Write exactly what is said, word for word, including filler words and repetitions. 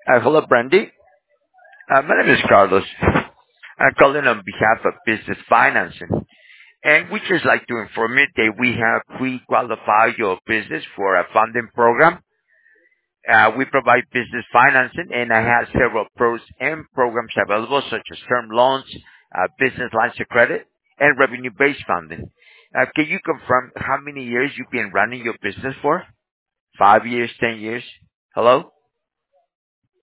Uh, hello, Brandy. Uh, my name is Carlos. I'm calling on behalf of Business Financing. And we just like to inform you that we have pre-qualified your business for a funding program. Uh, we provide business financing, and I have several pros and programs available, such as term loans, uh, business lines of credit, and revenue-based funding. Uh, can you confirm how many years you've been running your business for? Five years, ten years? Hello?